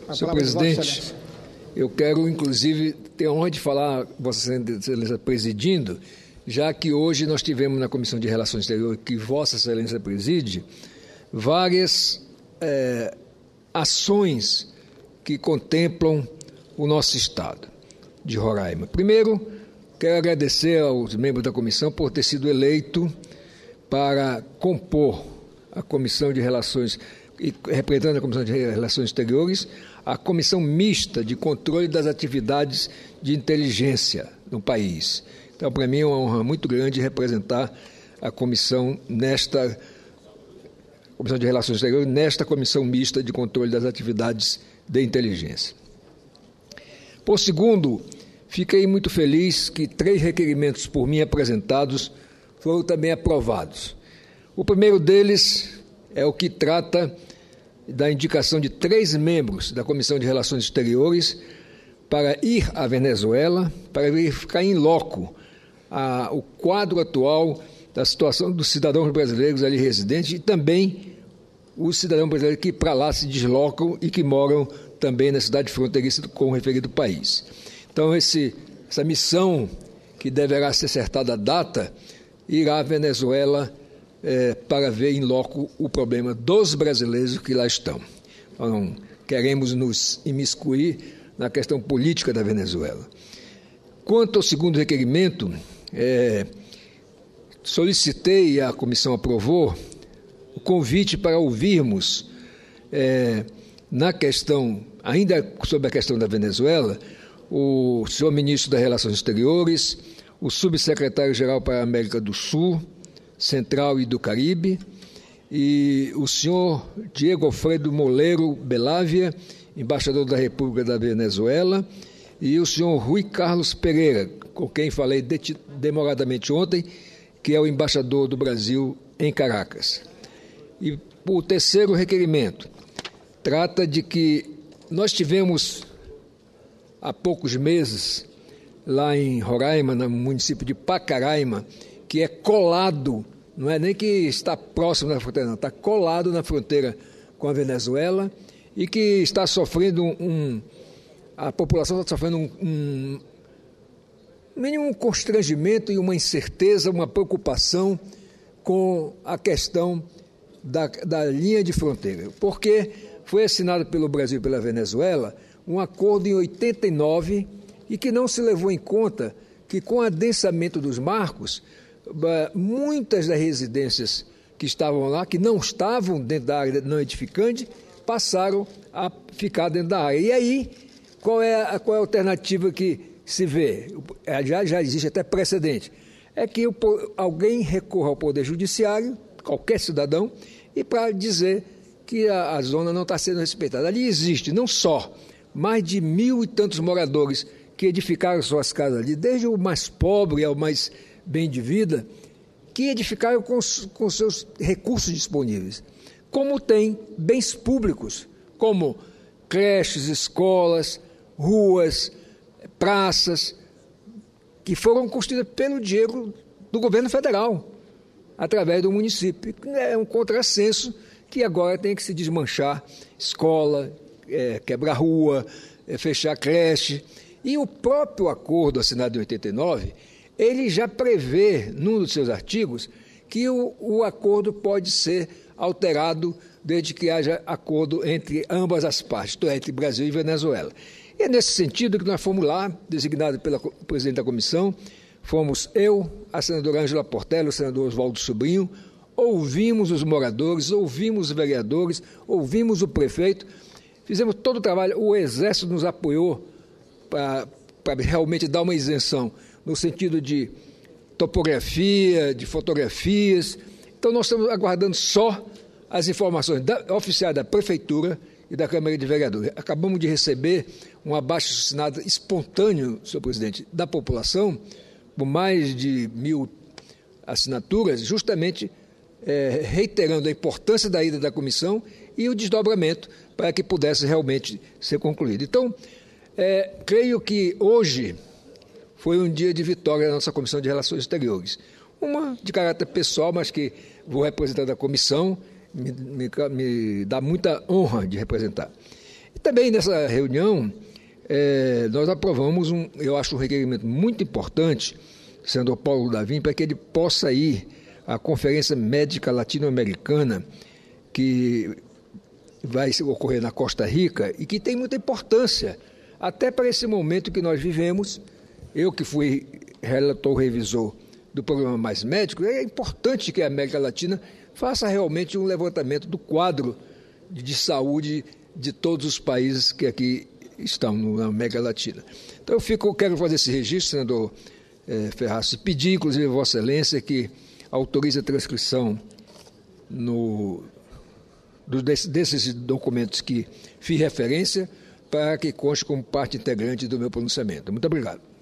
Senhor presidente, eu quero, inclusive, ter a honra de falar, Vossa Excelência presidindo, já que hoje nós tivemos na Comissão de Relações Exteriores, que Vossa Excelência preside, várias ações que contemplam o nosso Estado de Roraima. Primeiro, quero agradecer aos membros da comissão por ter sido eleito para compor a Comissão de Relações, e representando a Comissão de Relações Exteriores, a Comissão Mista de Controle das Atividades de Inteligência no país. Então, para mim, é uma honra muito grande representar a comissão Comissão de Relações Exteriores, nesta Comissão Mista de Controle das Atividades de Inteligência. Por segundo, fiquei muito feliz que 3 requerimentos por mim apresentados foram também aprovados. O primeiro deles é o que trata da indicação de 3 membros da Comissão de Relações Exteriores para ir à Venezuela, para verificar em loco o quadro atual da situação dos cidadãos brasileiros ali residentes e também os cidadãos brasileiros que para lá se deslocam e que moram também na cidade fronteiriça com o referido país. Então, essa missão, que deverá ser acertada a data, irá à Venezuela para ver em loco o problema dos brasileiros que lá estão. Nós não queremos nos imiscuir na questão política da Venezuela. Quanto ao segundo requerimento, solicitei e a comissão aprovou o convite para ouvirmos na questão, ainda sobre a questão da Venezuela, o senhor ministro das Relações Exteriores, o subsecretário-geral para a América do Sul, Central e do Caribe, e o senhor Diego Alfredo Moleiro Belávia, embaixador da República da Venezuela, e o senhor Rui Carlos Pereira, com quem falei demoradamente ontem, que é o embaixador do Brasil em Caracas. E o terceiro requerimento trata de que nós tivemos há poucos meses, lá em Roraima, no município de Pacaraima, que é colado, não é nem que está próximo da fronteira, não, está colado na fronteira com a Venezuela e que está sofrendo a população está sofrendo um mínimo constrangimento e uma incerteza, uma preocupação com a questão da linha de fronteira, porque foi assinado pelo Brasil e pela Venezuela um acordo em 89 e que não se levou em conta que, com o adensamento dos marcos, muitas das residências que estavam lá, que não estavam dentro da área não edificante, passaram a ficar dentro da área. E aí, qual é a alternativa que se vê? Já existe até precedente. É que alguém recorra ao Poder Judiciário, qualquer cidadão, e para dizer que a zona não está sendo respeitada. Ali existe não só mais de 1.000 e tantos moradores que edificaram suas casas ali, desde o mais pobre ao mais bem de vida, que edificaram com seus recursos disponíveis. Como tem bens públicos, como creches, escolas, ruas, praças, que foram construídas pelo dinheiro do governo federal, através do município. É um contrassenso que agora tem que se desmanchar escola, quebrar rua, fechar creche. E o próprio acordo assinado em 89, ele já prevê, num dos seus artigos, que o acordo pode ser alterado desde que haja acordo entre ambas as partes, isto é, entre Brasil e Venezuela. E é nesse sentido que nós fomos lá, designados pelo presidente da comissão, fomos eu, a senadora Ângela Portela, o senador Oswaldo Sobrinho, ouvimos os moradores, ouvimos os vereadores, ouvimos o prefeito, fizemos todo o trabalho, o Exército nos apoiou para realmente dar uma isenção, no sentido de topografia, de fotografias. Então, nós estamos aguardando só as informações oficiais da Prefeitura e da Câmara de Vereadores. Acabamos de receber um abaixo-assinado espontâneo, senhor presidente, da população, por mais de 1.000 assinaturas, justamente reiterando a importância da ida da comissão e o desdobramento para que pudesse realmente ser concluído. Então, creio que hoje foi um dia de vitória da nossa Comissão de Relações Exteriores. Uma de caráter pessoal, mas que vou representar da comissão, me dá muita honra de representar. E também nessa reunião, nós aprovamos, eu acho, um requerimento muito importante, senador Paulo Davim, para que ele possa ir à Conferência Médica Latino-Americana, que vai ocorrer na Costa Rica e que tem muita importância, até para esse momento que nós vivemos. Eu que fui relator revisor do programa Mais Médico, é importante que a América Latina faça realmente um levantamento do quadro de saúde de todos os países que aqui estão na América Latina. Então eu quero fazer esse registro, senador Ferraz, e pedir inclusive a Vossa Excelência que autorize a transcrição desses documentos que fiz referência, para que conste como parte integrante do meu pronunciamento. Muito obrigado.